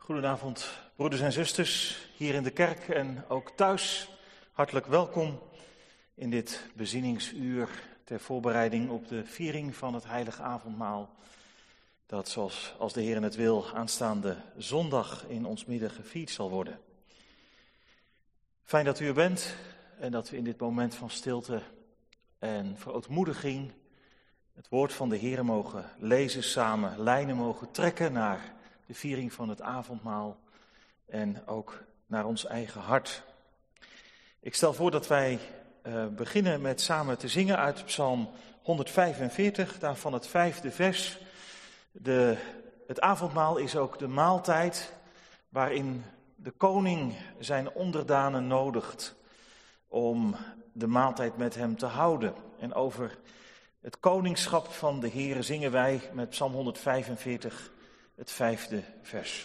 Goedenavond, broeders en zusters, hier in de kerk en ook thuis. Hartelijk welkom in dit bezieningsuur ter voorbereiding op de viering van het heilige avondmaal. Dat, zoals als de Heer het wil, aanstaande zondag in ons midden gevierd zal worden. Fijn dat u er bent en dat we in dit moment van stilte en verootmoediging het woord van de Heer mogen lezen samen, lijnen mogen trekken naar de viering van het avondmaal en ook naar ons eigen hart. Ik stel voor dat wij beginnen met samen te zingen uit Psalm 145, daarvan het 5e vers. Het avondmaal is ook de maaltijd waarin de koning zijn onderdanen nodigt om de maaltijd met hem te houden. En over het koningschap van de Heere zingen wij met Psalm 145 het 5e vers.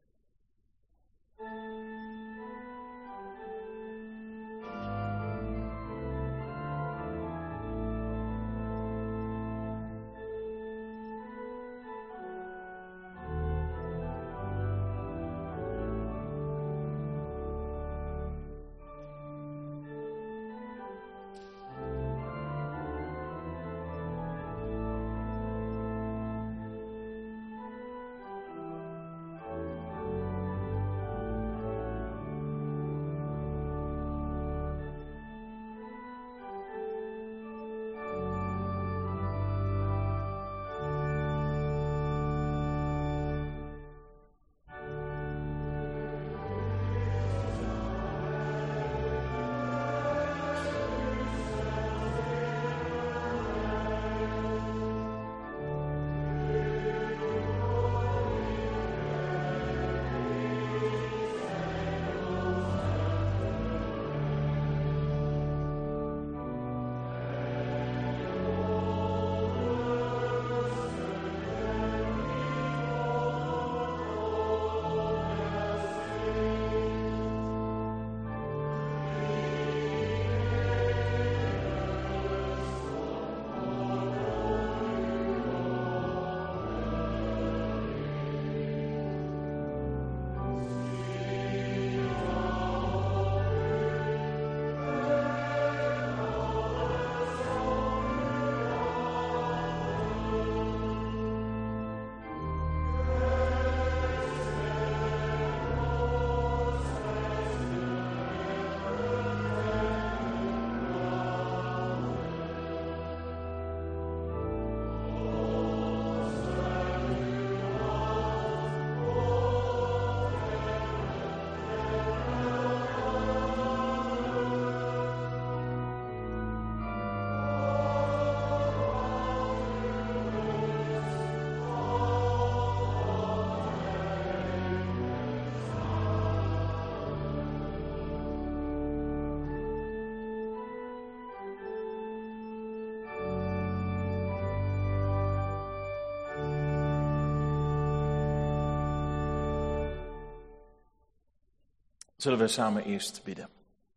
Zullen we samen eerst bidden.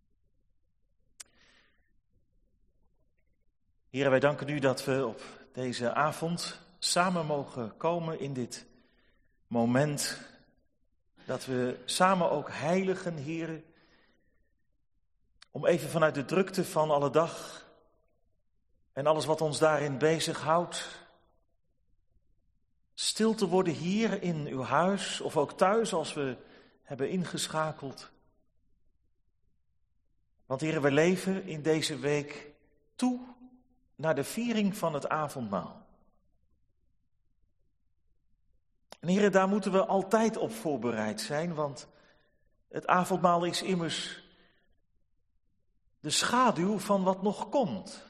Heere, wij danken u dat we op deze avond samen mogen komen in dit moment. Dat we samen ook heiligen, Heere, om even vanuit de drukte van alle dag en alles wat ons daarin bezighoudt, stil te worden hier in uw huis of ook thuis als we hebben ingeschakeld. Want Heere, we leven in deze week toe naar de viering van het avondmaal. En Heere, daar moeten we altijd op voorbereid zijn, want het avondmaal is immers de schaduw van wat nog komt.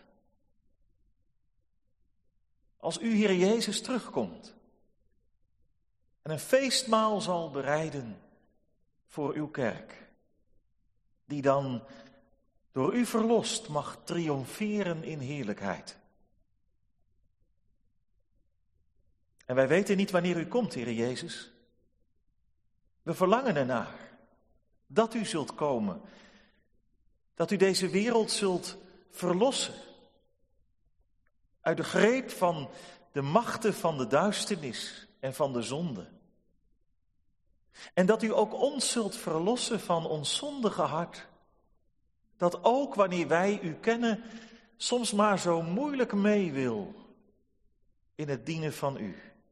Als u, Heere Jezus, terugkomt en een feestmaal zal bereiden voor uw kerk, die dan door u verlost mag triomferen in heerlijkheid. En wij weten niet wanneer u komt, Heere Jezus. We verlangen ernaar dat u zult komen, dat u deze wereld zult verlossen uit de greep van de machten van de duisternis en van de zonde. En dat u ook ons zult verlossen van ons zondige hart. Dat ook wanneer wij u kennen, soms maar zo moeilijk mee wil in het dienen van u.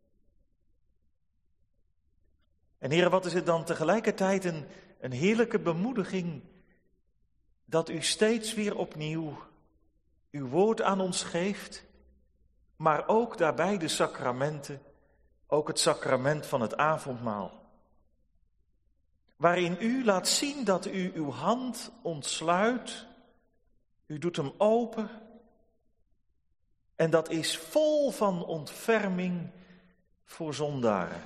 En Heere, wat is het dan tegelijkertijd een heerlijke bemoediging dat u steeds weer opnieuw uw woord aan ons geeft, maar ook daarbij de sacramenten, ook het sacrament van het avondmaal. Waarin u laat zien dat u uw hand ontsluit, u doet hem open en dat is vol van ontferming voor zondaren.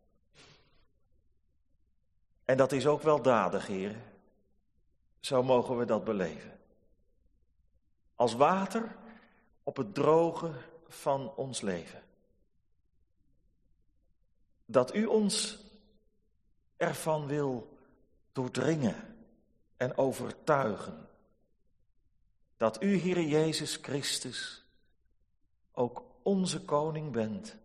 En dat is ook weldadig, Heer. Zo mogen we dat beleven. Als water op het droge van ons leven. Dat u ons ervan wil doordringen en overtuigen. Dat u, Heere Jezus Christus, ook onze koning bent.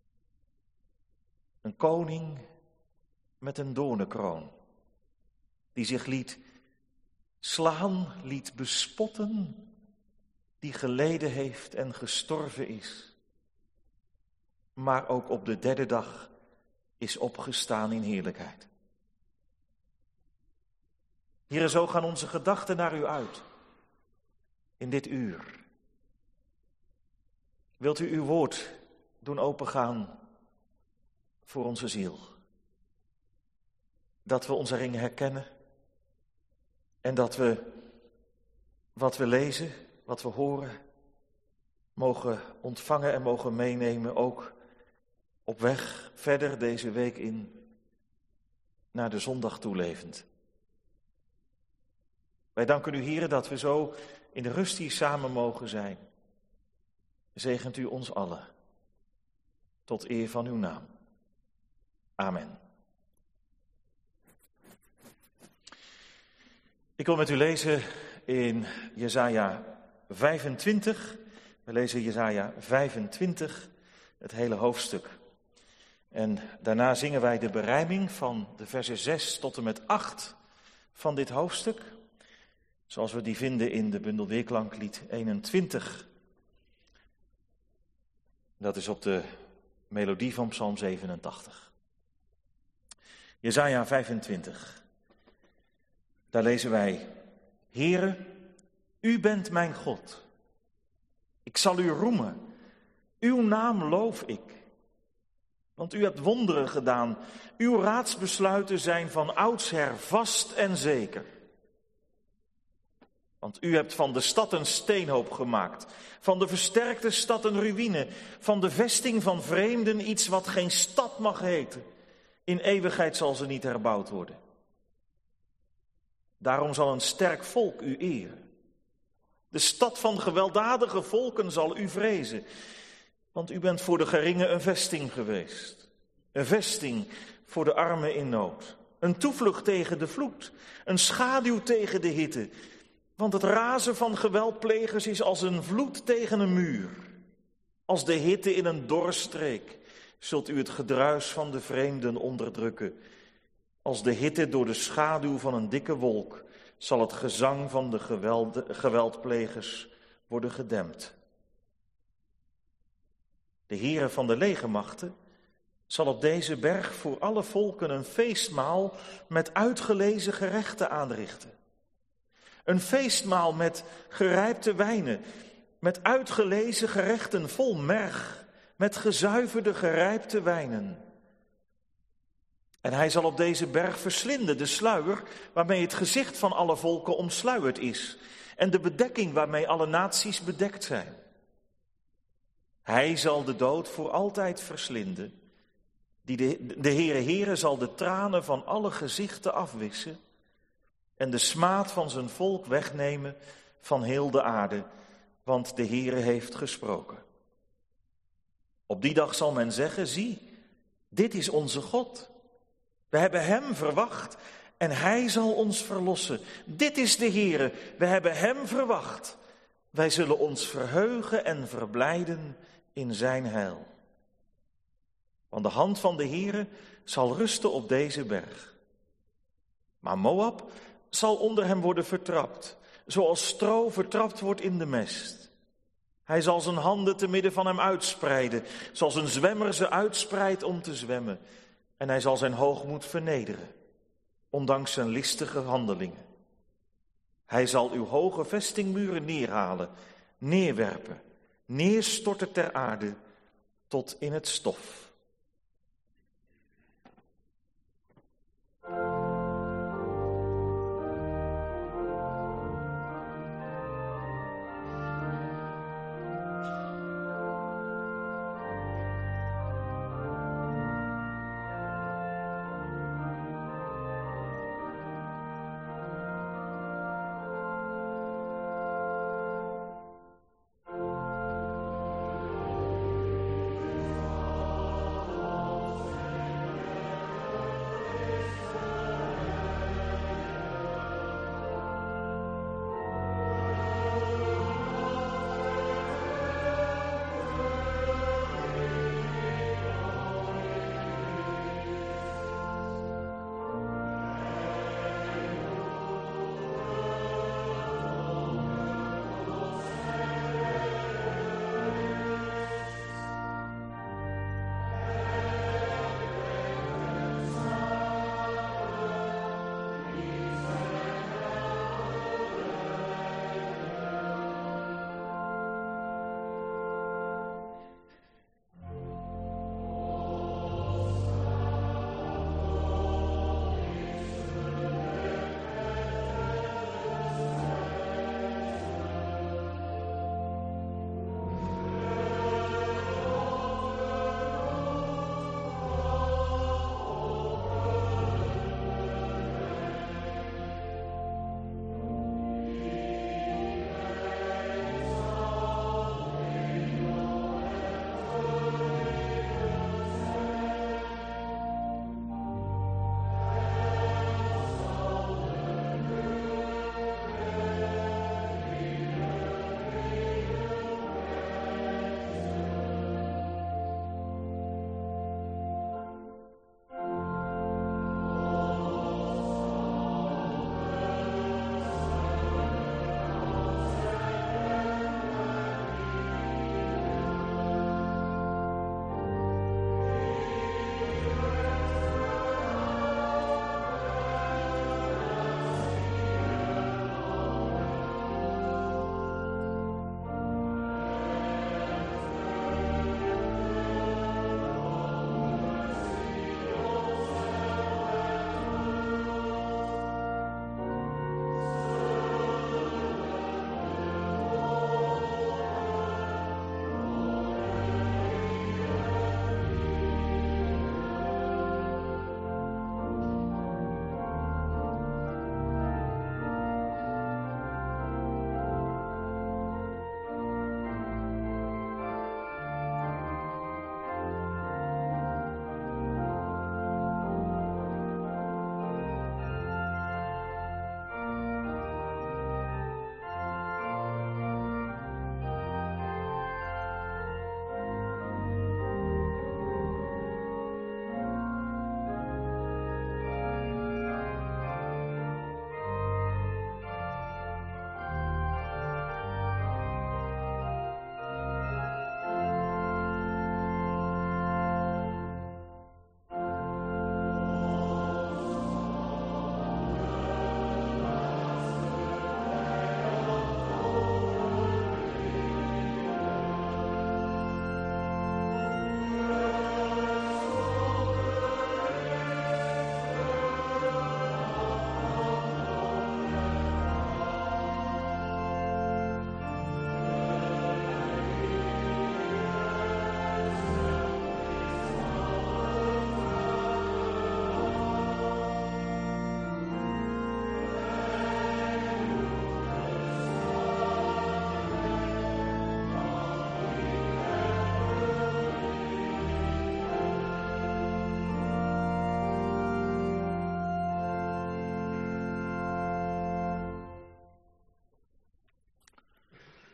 Een koning met een doornenkroon, die zich liet slaan, liet bespotten, die geleden heeft en gestorven is, maar ook op de derde dag is opgestaan in heerlijkheid. Heere, zo gaan onze gedachten naar u uit, in dit uur. Wilt u uw woord doen opengaan voor onze ziel? Dat we onze ringen herkennen en dat we wat we lezen, wat we horen, mogen ontvangen en mogen meenemen, ook op weg verder deze week in, naar de zondag toelevend. Wij danken u, Heere, dat we zo in de rust hier samen mogen zijn. Zegent u ons allen, tot eer van uw naam. Amen. Ik wil met u lezen in Jesaja 25. We lezen Jesaja 25, het hele hoofdstuk. En daarna zingen wij de berijming van de versen 6 tot en met 8 van dit hoofdstuk. Zoals we die vinden in de bundel Weerklanklied 21. Dat is op de melodie van Psalm 87. Jesaja 25. Daar lezen wij: Heere, u bent mijn God. Ik zal u roemen. Uw naam loof ik. Want u hebt wonderen gedaan. Uw raadsbesluiten zijn van oudsher vast en zeker. Want u hebt van de stad een steenhoop gemaakt. Van de versterkte stad een ruïne. Van de vesting van vreemden iets wat geen stad mag heten. In eeuwigheid zal ze niet herbouwd worden. Daarom zal een sterk volk u eren. De stad van gewelddadige volken zal u vrezen. Want u bent voor de geringen een vesting geweest. Een vesting voor de armen in nood. Een toevlucht tegen de vloed. Een schaduw tegen de hitte. Want het razen van geweldplegers is als een vloed tegen een muur. Als de hitte in een dorre streek zult u het gedruis van de vreemden onderdrukken. Als de hitte door de schaduw van een dikke wolk zal het gezang van de geweldplegers worden gedempt. De Heere van de legermachten zal op deze berg voor alle volken een feestmaal met uitgelezen gerechten aanrichten. Een feestmaal met gerijpte wijnen, met uitgelezen gerechten vol merg, met gezuiverde gerijpte wijnen. En hij zal op deze berg verslinden de sluier waarmee het gezicht van alle volken omsluierd is en de bedekking waarmee alle naties bedekt zijn. Hij zal de dood voor altijd verslinden. De Heere zal de tranen van alle gezichten afwissen en de smaad van zijn volk wegnemen van heel de aarde, want de Heere heeft gesproken. Op die dag zal men zeggen, zie, dit is onze God. We hebben hem verwacht en hij zal ons verlossen. Dit is de Heere, we hebben hem verwacht. Wij zullen ons verheugen en verblijden in zijn heil. Want de hand van de Heere zal rusten op deze berg. Maar Moab zal onder hem worden vertrapt, zoals stro vertrapt wordt in de mest. Hij zal zijn handen te midden van hem uitspreiden, zoals een zwemmer ze uitspreidt om te zwemmen. En hij zal zijn hoogmoed vernederen, ondanks zijn listige handelingen. Hij zal uw hoge vestingmuren neerhalen, neerwerpen, neerstorten ter aarde tot in het stof.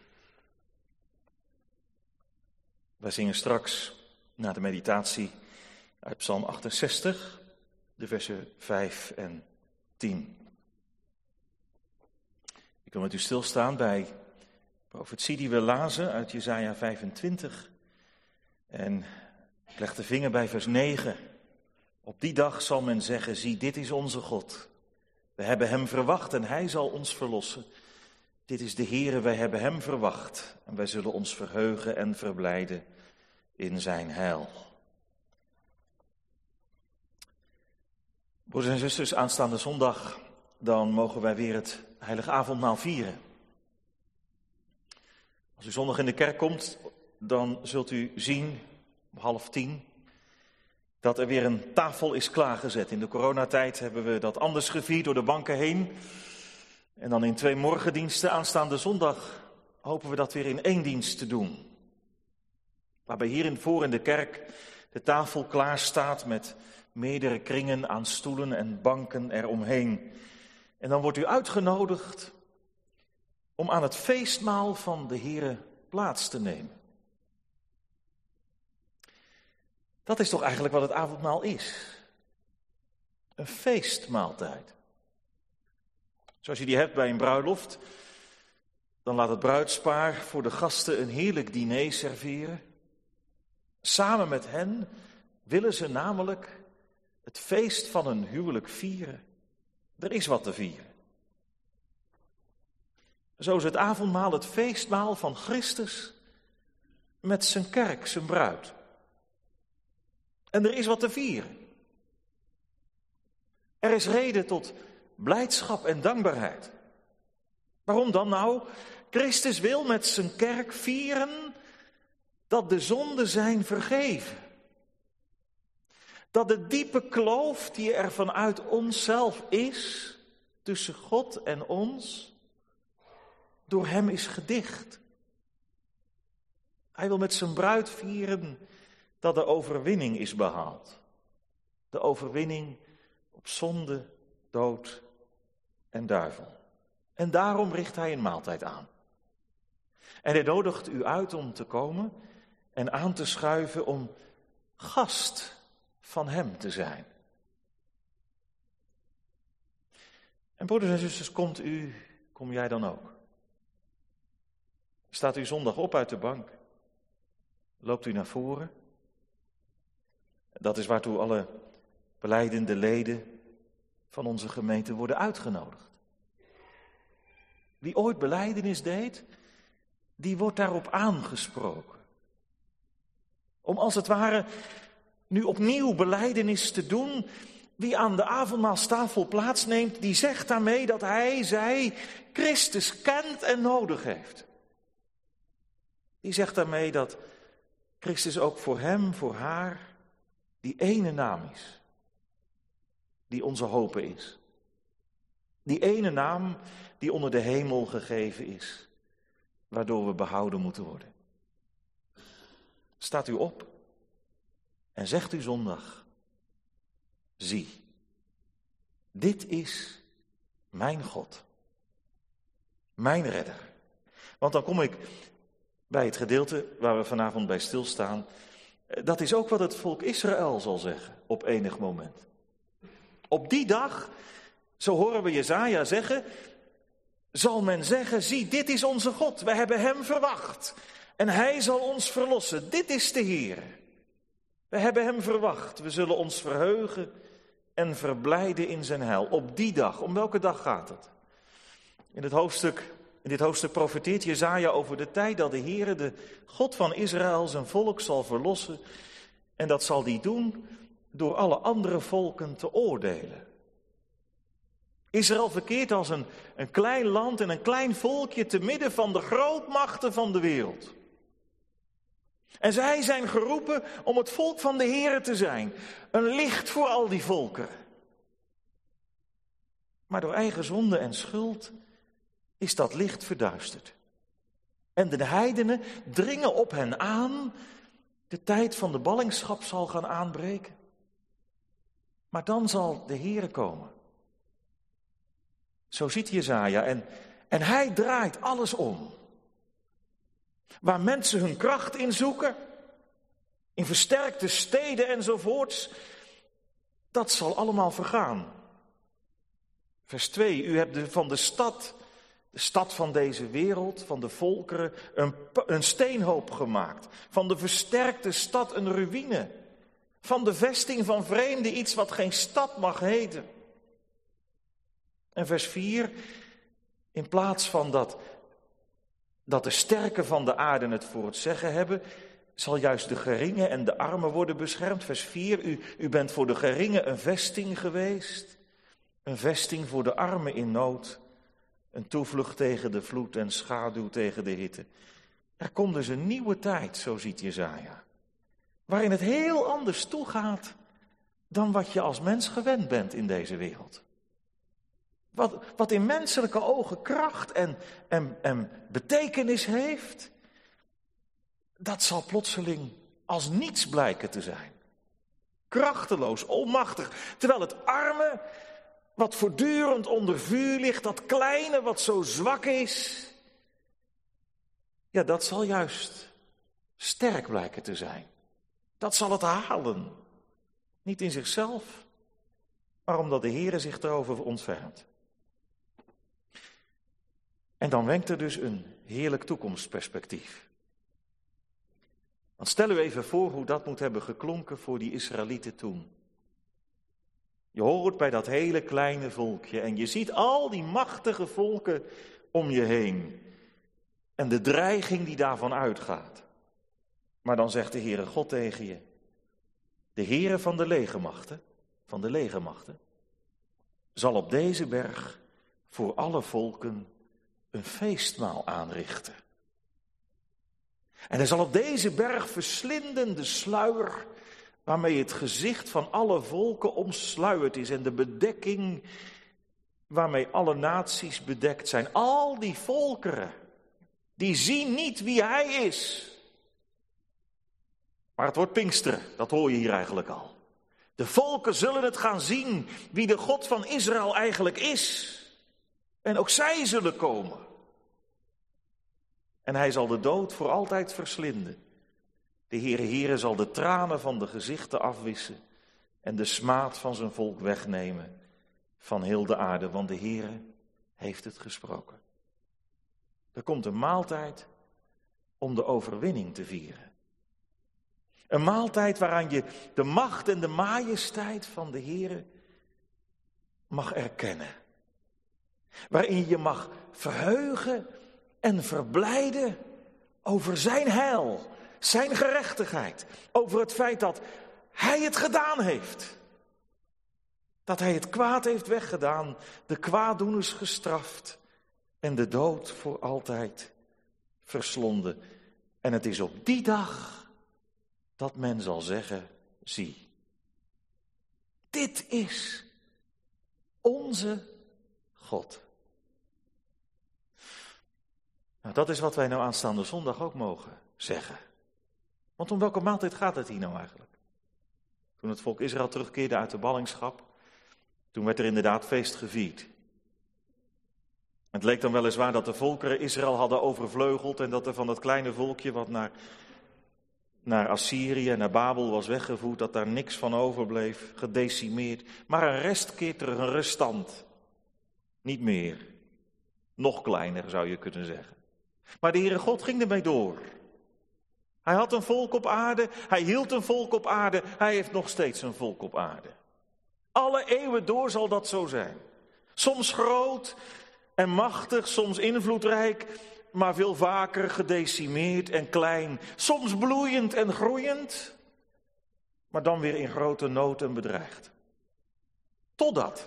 Wij zingen straks na de meditatie uit Psalm 68, de versen 5 en 10. Ik wil met u stilstaan bij profetie die we lazen uit Jesaja 25. En ik leg de vinger bij vers 9. Op die dag zal men zeggen, zie, dit is onze God. We hebben hem verwacht en hij zal ons verlossen. Dit is de Heere, wij hebben hem verwacht. En wij zullen ons verheugen en verblijden in zijn heil. Broeders en zusters, aanstaande zondag, dan mogen wij weer het heilige avondmaal vieren. Als u zondag in de kerk komt, dan zult u zien, om 9:30, dat er weer een tafel is klaargezet. In de coronatijd hebben we dat anders gevierd door de banken heen. En dan in 2 morgendiensten aanstaande zondag hopen we dat weer in 1 dienst te doen. Waarbij hierin voor in de kerk de tafel klaar staat met meerdere kringen aan stoelen en banken eromheen. En dan wordt u uitgenodigd om aan het feestmaal van de Heere plaats te nemen. Dat is toch eigenlijk wat het avondmaal is. Een feestmaaltijd. Zoals je die hebt bij een bruiloft, dan laat het bruidspaar voor de gasten een heerlijk diner serveren. Samen met hen willen ze namelijk het feest van hun huwelijk vieren. Er is wat te vieren. Zo is het avondmaal het feestmaal van Christus met zijn kerk, zijn bruid. En er is wat te vieren. Er is reden tot blijdschap en dankbaarheid. Waarom dan nou? Christus wil met zijn kerk vieren dat de zonden zijn vergeven. Dat de diepe kloof die er vanuit onszelf is, tussen God en ons, door hem is gedicht. Hij wil met zijn bruid vieren dat de overwinning is behaald. De overwinning op zonde, dood en duivel. En daarom richt hij een maaltijd aan. En hij nodigt u uit om te komen en aan te schuiven om gast van hem te zijn. En broeders en zusters, kom jij dan ook? Staat u zondag op uit de bank? Loopt u naar voren? Dat is waartoe alle belijdende leden van onze gemeente worden uitgenodigd. Wie ooit belijdenis deed, die wordt daarop aangesproken. Om als het ware nu opnieuw belijdenis te doen. Wie aan de avondmaalstafel plaatsneemt, die zegt daarmee dat zij Christus kent en nodig heeft. Die zegt daarmee dat Christus ook voor hem, voor haar, die ene naam is. Die onze hoop is. Die ene naam die onder de hemel gegeven is. Waardoor we behouden moeten worden. Staat u op en zegt u zondag: zie, dit is mijn God. Mijn redder. Want dan kom ik bij het gedeelte waar we vanavond bij stilstaan. Dat is ook wat het volk Israël zal zeggen op enig moment. Op die dag, zo horen we Jesaja zeggen, zal men zeggen: zie, dit is onze God. We hebben hem verwacht. En hij zal ons verlossen. Dit is de Heer. We hebben hem verwacht. We zullen ons verheugen en verblijden in zijn heil. Op die dag. Om welke dag gaat het? In dit hoofdstuk profeteert Jesaja over de tijd dat de Heer, de God van Israël, zijn volk zal verlossen. En dat zal hij doen door alle andere volken te oordelen. Israël verkeert als een klein land en een klein volkje te midden van de grootmachten van de wereld. En zij zijn geroepen om het volk van de Heere te zijn. Een licht voor al die volken. Maar door eigen zonde en schuld is dat licht verduisterd. En de heidenen dringen op hen aan. De tijd van de ballingschap zal gaan aanbreken. Maar dan zal de Heere komen. Zo ziet Jesaja en hij draait alles om. Waar mensen hun kracht in zoeken, in versterkte steden enzovoorts. Dat zal allemaal vergaan. Vers 2, u hebt van de stad van deze wereld, van de volkeren, een steenhoop gemaakt. Van de versterkte stad een ruïne. Van de vesting van vreemden iets wat geen stad mag heten. En vers 4, in plaats van dat de sterken van de aarde het voor het zeggen hebben, zal juist de geringen en de armen worden beschermd. Vers 4, u bent voor de geringen een vesting geweest. Een vesting voor de armen in nood. Een toevlucht tegen de vloed en schaduw tegen de hitte. Er komt dus een nieuwe tijd, zo ziet Jesaja. Waarin het heel anders toegaat dan wat je als mens gewend bent in deze wereld. Wat in menselijke ogen kracht en betekenis heeft, dat zal plotseling als niets blijken te zijn. Krachteloos, onmachtig. Terwijl het arme, wat voortdurend onder vuur ligt, dat kleine wat zo zwak is, ja, dat zal juist sterk blijken te zijn. Dat zal het halen. Niet in zichzelf, maar omdat de Heere zich erover ontfermt. En dan wenkt er dus een heerlijk toekomstperspectief. Want stel u even voor hoe dat moet hebben geklonken voor die Israëlieten toen. Je hoort bij dat hele kleine volkje en je ziet al die machtige volken om je heen. En de dreiging die daarvan uitgaat. Maar dan zegt de Heere God tegen je, de Heere van de legermachten, zal op deze berg voor alle volken een feestmaal aanrichten. En hij zal op deze berg verslinden de sluier waarmee het gezicht van alle volken omsluierd is en de bedekking waarmee alle naties bedekt zijn. Al die volkeren, die zien niet wie hij is. Maar het wordt Pinksteren, dat hoor je hier eigenlijk al. De volken zullen het gaan zien wie de God van Israël eigenlijk is. En ook zij zullen komen. En hij zal de dood voor altijd verslinden. De Heere zal de tranen van de gezichten afwissen en de smaad van zijn volk wegnemen van heel de aarde, want de Heere heeft het gesproken. Er komt een maaltijd om de overwinning te vieren. Een maaltijd waaraan je de macht en de majesteit van de Heere mag erkennen. Waarin je mag verheugen en verblijden over zijn heil, zijn gerechtigheid. Over het feit dat hij het gedaan heeft. Dat hij het kwaad heeft weggedaan, de kwaaddoeners gestraft en de dood voor altijd verslonden. En het is op die dag dat men zal zeggen, zie, dit is onze God. Nou, dat is wat wij nou aanstaande zondag ook mogen zeggen. Want om welke maaltijd gaat het hier nou eigenlijk? Toen het volk Israël terugkeerde uit de ballingschap, toen werd er inderdaad feest gevierd. Het leek dan weliswaar dat de volkeren Israël hadden overvleugeld en dat er van dat kleine volkje wat naar Assyrië en naar Babel was weggevoerd, dat daar niks van overbleef, gedecimeerd. Maar een rest keert terug, een restant. Niet meer. Nog kleiner zou je kunnen zeggen. Maar de Heere God ging ermee door. Hij had een volk op aarde, hij hield een volk op aarde, hij heeft nog steeds een volk op aarde. Alle eeuwen door zal dat zo zijn. Soms groot en machtig, soms invloedrijk, maar veel vaker gedecimeerd en klein. Soms bloeiend en groeiend, maar dan weer in grote nood en bedreigd. Totdat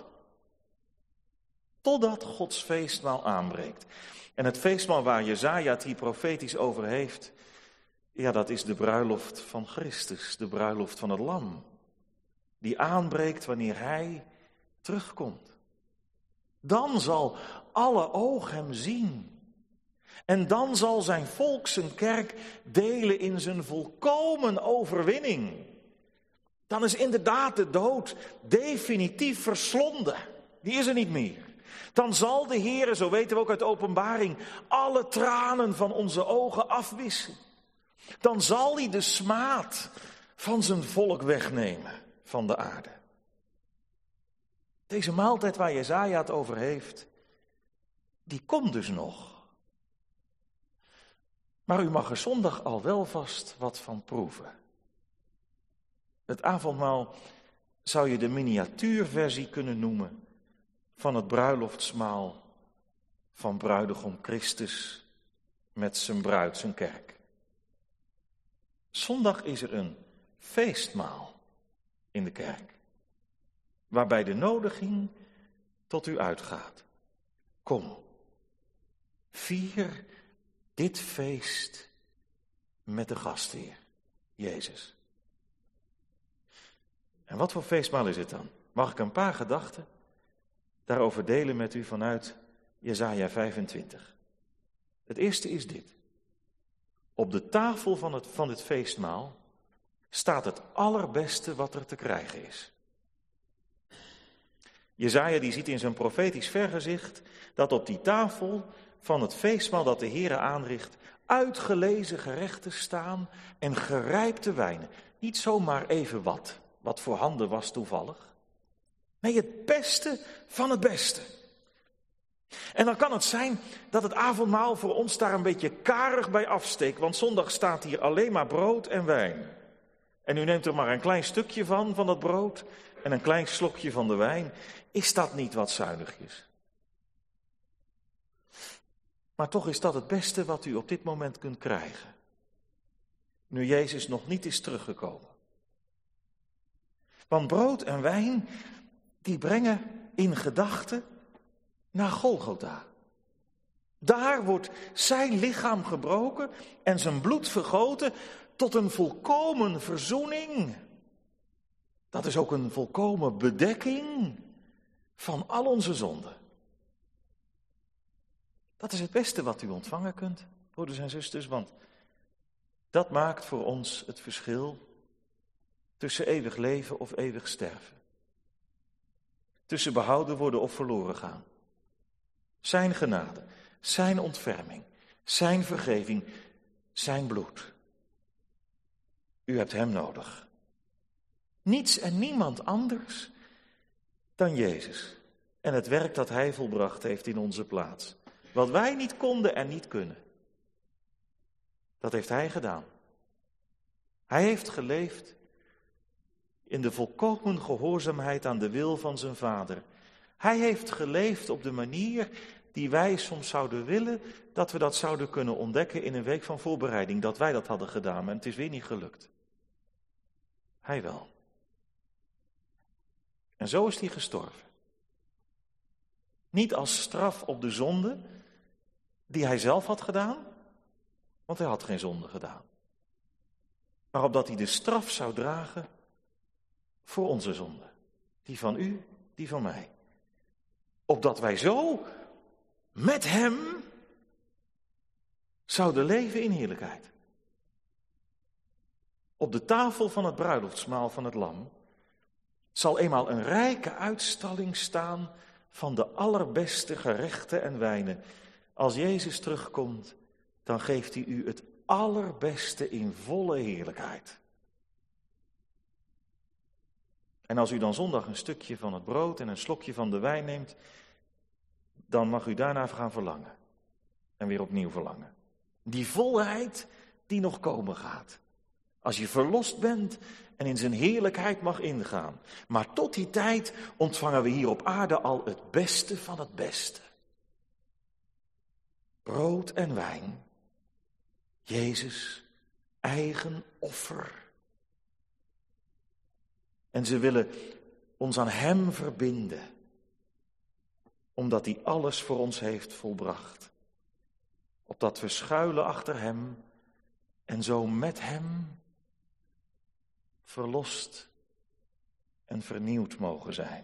Gods feestmaal aanbreekt. En het feestmaal waar Jesaja het hier profetisch over heeft, ja, dat is de bruiloft van Christus, de bruiloft van het Lam. Die aanbreekt wanneer hij terugkomt. Dan zal alle oog hem zien. En dan zal zijn volk, zijn kerk, delen in zijn volkomen overwinning. Dan is inderdaad de dood definitief verslonden. Die is er niet meer. Dan zal de Heere, zo weten we ook uit de Openbaring, alle tranen van onze ogen afwissen. Dan zal hij de smaad van zijn volk wegnemen van de aarde. Deze maaltijd waar Jesaja het over heeft, die komt dus nog. Maar u mag er zondag al wel vast wat van proeven. Het avondmaal zou je de miniatuurversie kunnen noemen van het bruiloftsmaal van bruidegom Christus met zijn bruid, zijn kerk. Zondag is er een feestmaal in de kerk, waarbij de nodiging tot u uitgaat. Kom, vier dit feest met de gastheer, Jezus. En wat voor feestmaal is het dan? Mag ik een paar gedachten daarover delen met u vanuit Jesaja 25? Het eerste is dit. Op de tafel van het feestmaal staat het allerbeste wat er te krijgen is. Jesaja die ziet in zijn profetisch vergezicht dat op die tafel van het feestmaal dat de Heere aanricht uitgelezen gerechten staan en gerijpte wijnen. Niet zomaar even wat voorhanden was toevallig. Nee, het beste van het beste. En dan kan het zijn dat het avondmaal voor ons daar een beetje karig bij afsteekt, want zondag staat hier alleen maar brood en wijn. En u neemt er maar een klein stukje van dat brood en een klein slokje van de wijn. Is dat niet wat zuinigjes? Maar toch is dat het beste wat u op dit moment kunt krijgen. Nu Jezus nog niet is teruggekomen. Want brood en wijn, die brengen in gedachten naar Golgotha. Daar wordt zijn lichaam gebroken en zijn bloed vergoten tot een volkomen verzoening. Dat is ook een volkomen bedekking van al onze zonden. Dat is het beste wat u ontvangen kunt, broeders en zusters, want dat maakt voor ons het verschil tussen eeuwig leven of eeuwig sterven. Tussen behouden worden of verloren gaan. Zijn genade, zijn ontferming, zijn vergeving, zijn bloed. U hebt hem nodig. Niets en niemand anders dan Jezus en het werk dat hij volbracht heeft in onze plaats. Wat wij niet konden en niet kunnen. Dat heeft hij gedaan. Hij heeft geleefd in de volkomen gehoorzaamheid aan de wil van zijn Vader. Hij heeft geleefd op de manier die wij soms zouden willen dat we dat zouden kunnen ontdekken in een week van voorbereiding, dat wij dat hadden gedaan, maar het is weer niet gelukt. Hij wel. En zo is hij gestorven. Niet als straf op de zonde die hij zelf had gedaan, want hij had geen zonde gedaan. Maar opdat hij de straf zou dragen voor onze zonde. Die van u, die van mij. Opdat wij zo met hem zouden leven in heerlijkheid. Op de tafel van het bruiloftsmaal van het lam zal eenmaal een rijke uitstalling staan van de allerbeste gerechten en wijnen. Als Jezus terugkomt, dan geeft hij u het allerbeste in volle heerlijkheid. En als u dan zondag een stukje van het brood en een slokje van de wijn neemt, dan mag u daarna gaan verlangen. En weer opnieuw verlangen. Die volheid die nog komen gaat. Als je verlost bent en in zijn heerlijkheid mag ingaan. Maar tot die tijd ontvangen we hier op aarde al het beste van het beste. Brood en wijn. Jezus' eigen offer. En ze willen ons aan hem verbinden. Omdat hij alles voor ons heeft volbracht. Opdat we schuilen achter hem en zo met hem verlost en vernieuwd mogen zijn.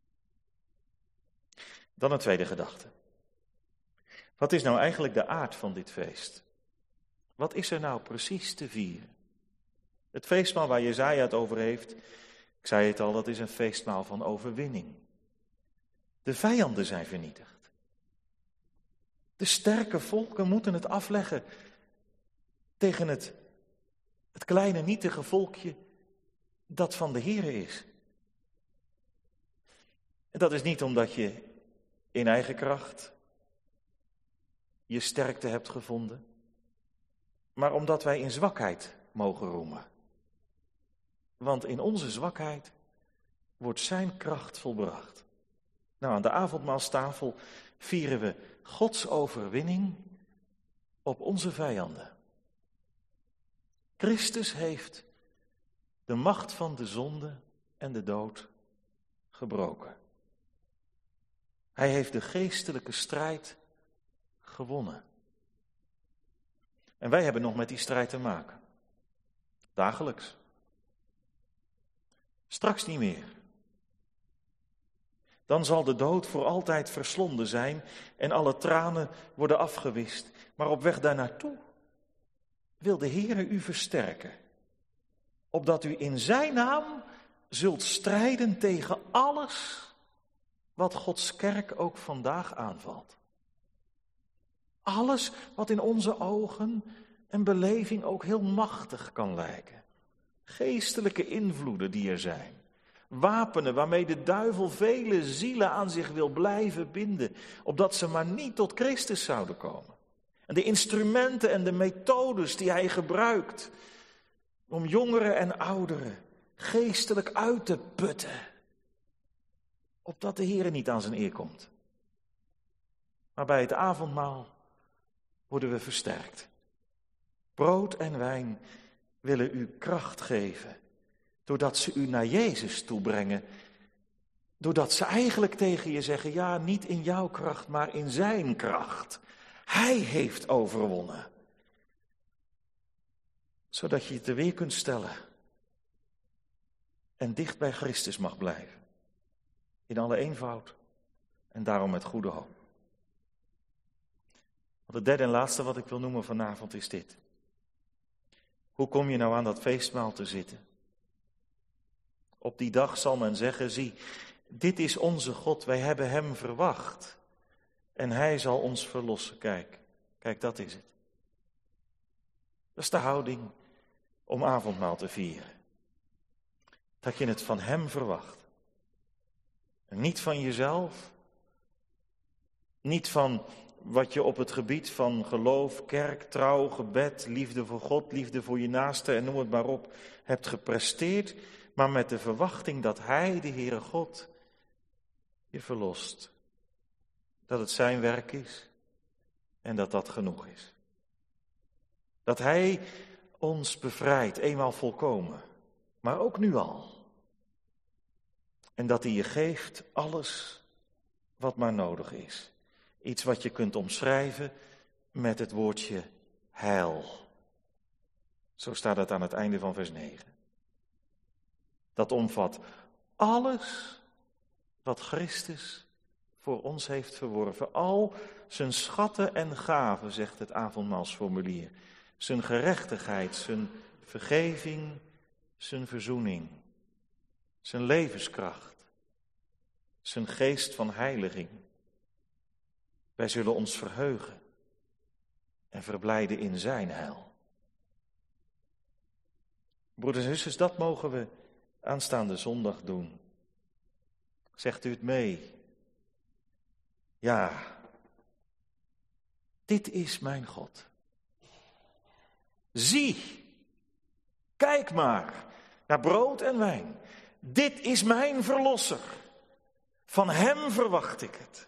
Dan een tweede gedachte. Wat is nou eigenlijk de aard van dit feest? Wat is er nou precies te vieren? Het feestmaal waar Jesaja het over heeft, ik zei het al, dat is een feestmaal van overwinning. De vijanden zijn vernietigd. De sterke volken moeten het afleggen tegen het kleine nietige volkje dat van de Here is. En dat is niet omdat je in eigen kracht je sterkte hebt gevonden, maar omdat wij in zwakheid mogen roemen. Want in onze zwakheid wordt zijn kracht volbracht. Nou, aan de avondmaalstafel vieren we Gods overwinning op onze vijanden. Christus heeft de macht van de zonde en de dood gebroken. Hij heeft de geestelijke strijd gewonnen. En wij hebben nog met die strijd te maken. Dagelijks. Straks niet meer. Dan zal de dood voor altijd verslonden zijn en alle tranen worden afgewist. Maar op weg daarnaartoe wil de Heere u versterken. Opdat u in zijn naam zult strijden tegen alles wat Gods kerk ook vandaag aanvalt. Alles wat in onze ogen en beleving ook heel machtig kan lijken. Geestelijke invloeden die er zijn. Wapenen waarmee de duivel vele zielen aan zich wil blijven binden, opdat ze maar niet tot Christus zouden komen. En de instrumenten en de methodes die hij gebruikt om jongeren en ouderen geestelijk uit te putten, opdat de Heer niet aan zijn eer komt. Maar bij het avondmaal worden we versterkt. Brood en wijn willen u kracht geven, doordat ze u naar Jezus toebrengen. Doordat ze eigenlijk tegen je zeggen, ja, niet in jouw kracht, maar in zijn kracht. Hij heeft overwonnen. Zodat je je te weer kunt stellen en dicht bij Christus mag blijven. In alle eenvoud en daarom met goede hoop. Het derde en laatste wat ik wil noemen vanavond is dit. Hoe kom je nou aan dat feestmaal te zitten? Op die dag zal men zeggen, zie, dit is onze God, wij hebben hem verwacht. En hij zal ons verlossen. Kijk, dat is het. Dat is de houding om avondmaal te vieren. Dat je het van hem verwacht. En niet van jezelf. Niet van wat je op het gebied van geloof, kerk, trouw, gebed, liefde voor God, liefde voor je naaste en noem het maar op, hebt gepresteerd, maar met de verwachting dat hij, de Heere God, je verlost. Dat het zijn werk is en dat dat genoeg is. Dat hij ons bevrijdt, eenmaal volkomen, maar ook nu al. En dat hij je geeft alles wat maar nodig is. Iets wat je kunt omschrijven met het woordje heil. Zo staat het aan het einde van vers 9. Dat omvat alles wat Christus voor ons heeft verworven. Al zijn schatten en gaven, zegt het avondmaalsformulier. Zijn gerechtigheid, zijn vergeving, zijn verzoening. Zijn levenskracht. Zijn geest van heiliging. Wij zullen ons verheugen en verblijden in zijn heil. Broeders en zusters, dat mogen we aanstaande zondag doen. Zegt u het mee? Ja, dit is mijn God. Zie, kijk maar naar brood en wijn. Dit is mijn verlosser. Van hem verwacht ik het.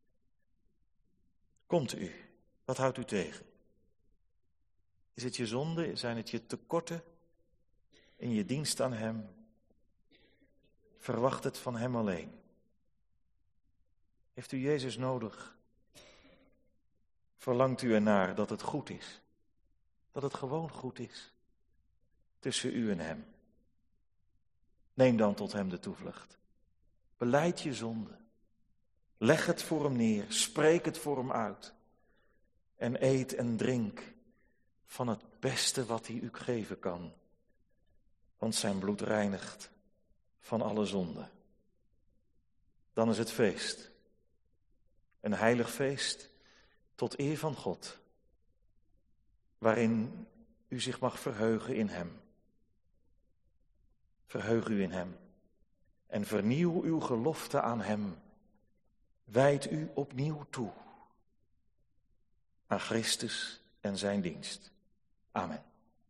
Komt u, wat houdt u tegen? Is het je zonde, zijn het je tekorten in je dienst aan hem? Verwacht het van hem alleen. Heeft u Jezus nodig? Verlangt u ernaar dat het goed is? Dat het gewoon goed is tussen u en hem? Neem dan tot hem de toevlucht. Belijd je zonde. Leg het voor hem neer, spreek het voor hem uit. En eet en drink van het beste wat hij u geven kan. Want zijn bloed reinigt van alle zonde. Dan is het feest. Een heilig feest tot eer van God. Waarin u zich mag verheugen in hem. Verheug u in hem en vernieuw uw gelofte aan hem. Wijd u opnieuw toe aan Christus en zijn dienst. Amen.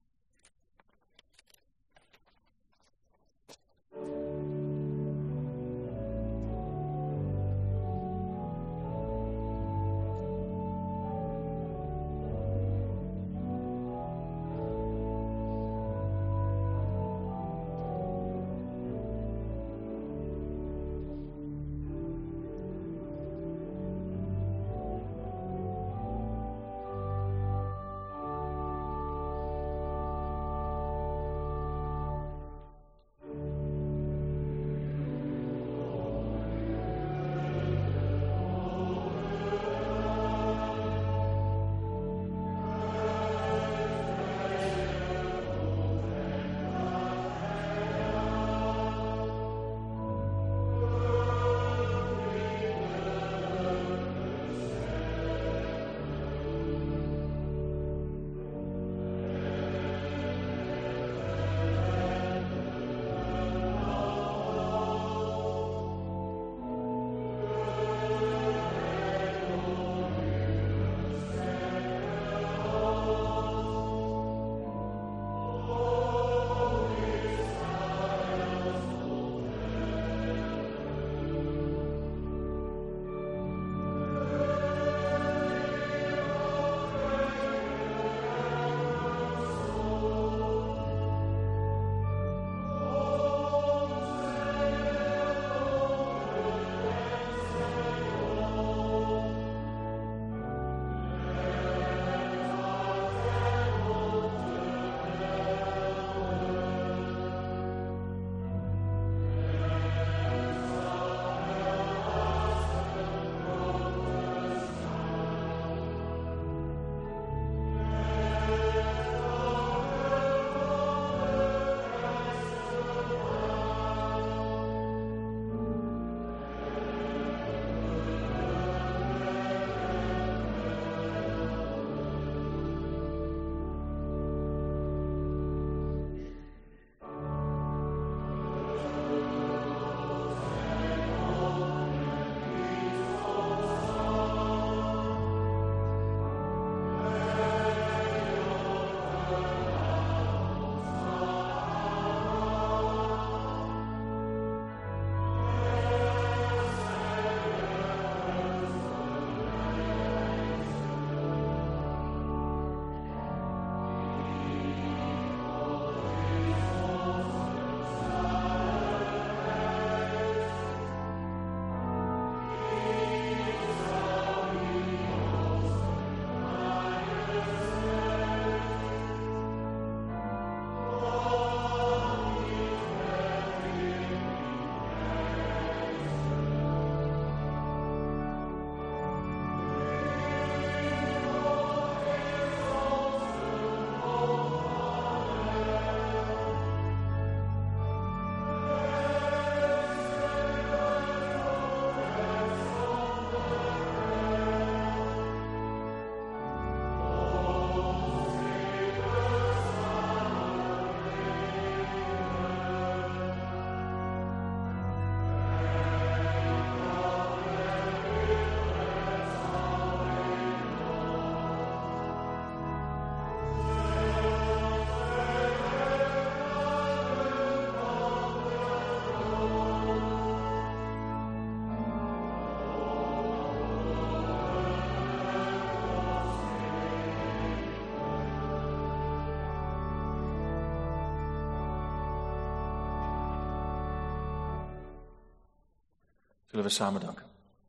Zullen we samen danken.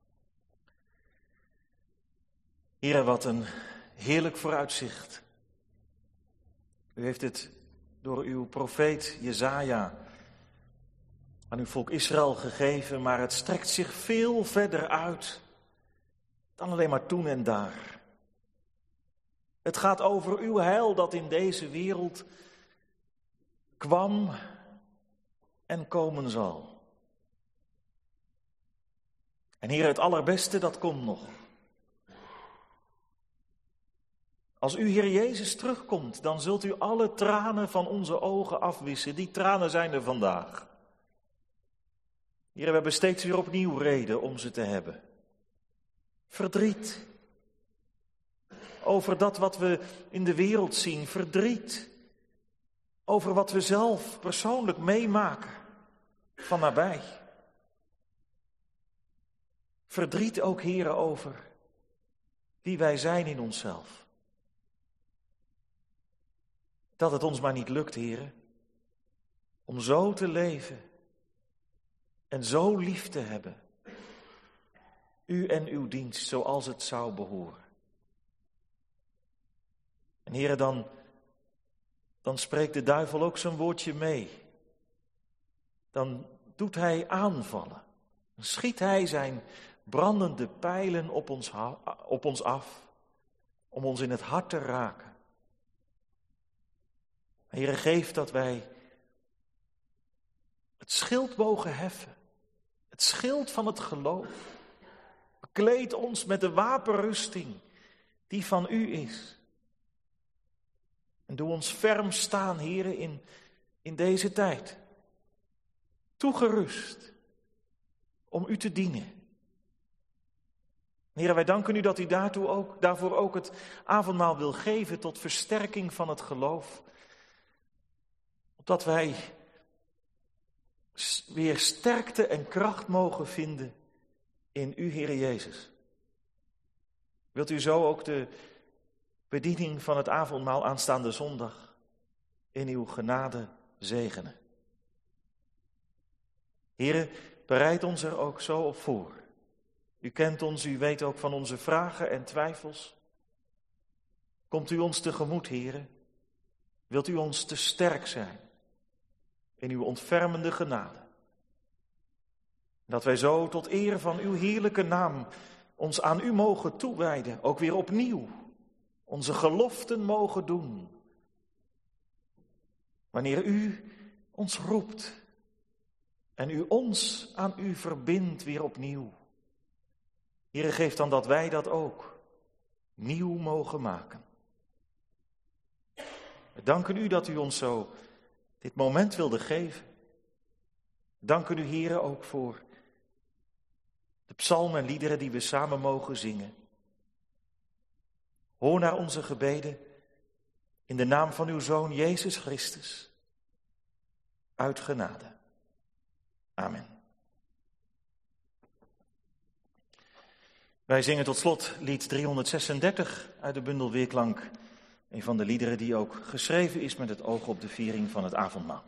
Heere, wat een heerlijk vooruitzicht. U heeft het door uw profeet Jesaja aan uw volk Israël gegeven, maar het strekt zich veel verder uit dan alleen maar toen en daar. Het gaat over uw heil dat in deze wereld kwam en komen zal. En Heer, het allerbeste, dat komt nog. Als u, Heer Jezus, terugkomt, dan zult u alle tranen van onze ogen afwissen. Die tranen zijn er vandaag. Heer, we hebben steeds weer opnieuw reden om ze te hebben. Verdriet over dat wat we in de wereld zien. Verdriet over wat we zelf persoonlijk meemaken van nabij. Verdriet ook, Heer, over wie wij zijn in onszelf. Dat het ons maar niet lukt, Heer, om zo te leven en zo lief te hebben. U en uw dienst, zoals het zou behoren. En Heer, dan spreekt de duivel ook zijn woordje mee. Dan doet hij aanvallen. Dan schiet hij zijn brandende pijlen op ons af, om ons in het hart te raken. Heere, geef dat wij het schild mogen heffen, het schild van het geloof. Bekleed ons met de wapenrusting die van u is. En doe ons ferm staan, Heere, in deze tijd. Toegerust om u te dienen. Heere, wij danken u dat u daarvoor ook het avondmaal wil geven tot versterking van het geloof. Opdat wij weer sterkte en kracht mogen vinden in u, Heere Jezus. Wilt u zo ook de bediening van het avondmaal aanstaande zondag in uw genade zegenen? Heere, bereid ons er ook zo op voor. U kent ons, u weet ook van onze vragen en twijfels. Komt u ons tegemoet, Heere? Wilt u ons te sterk zijn in uw ontfermende genade? Dat wij zo tot eer van uw heerlijke naam ons aan u mogen toewijden, ook weer opnieuw, onze geloften mogen doen. Wanneer u ons roept en u ons aan u verbindt weer opnieuw. Heere, geef dan dat wij dat ook nieuw mogen maken. We danken u dat u ons zo dit moment wilde geven. We danken u, Heere, ook voor de psalmen en liederen die we samen mogen zingen. Hoor naar onze gebeden in de naam van uw Zoon Jezus Christus. Uit genade. Amen. Wij zingen tot slot lied 336 uit de bundel Weerklank. Een van de liederen die ook geschreven is met het oog op de viering van het avondmaal.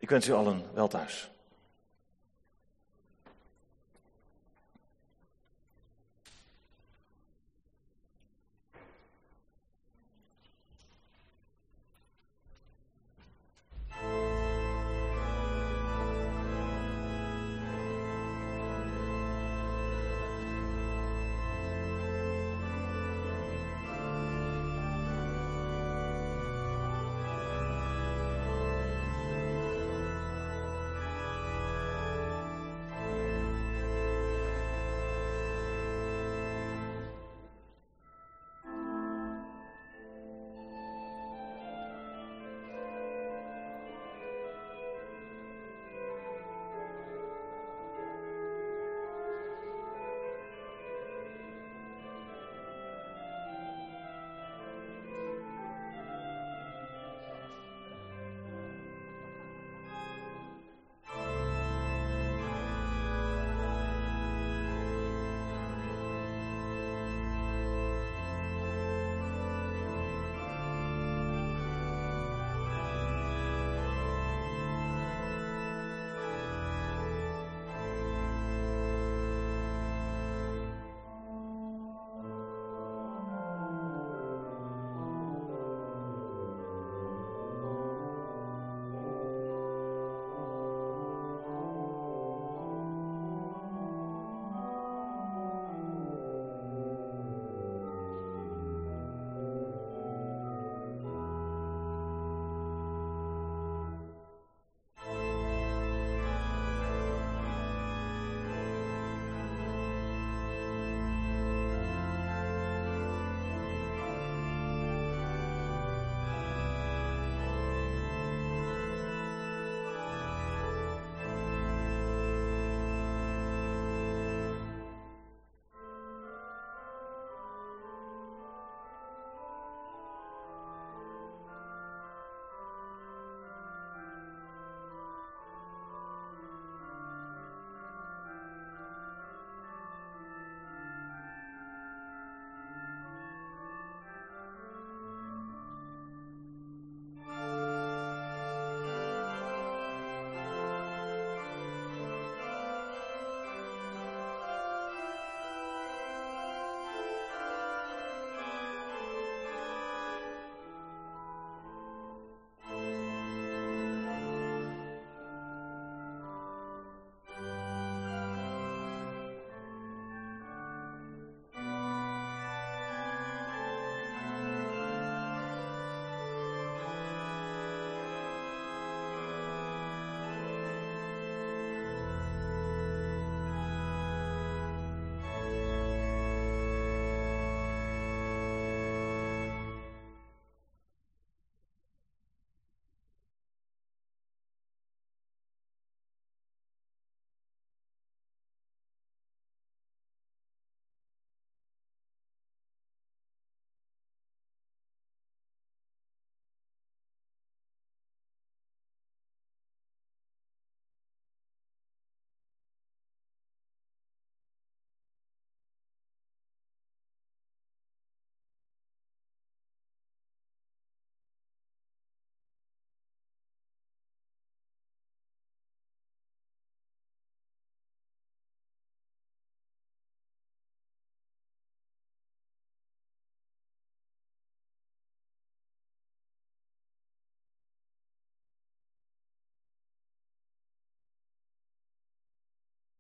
Ik wens u allen wel thuis.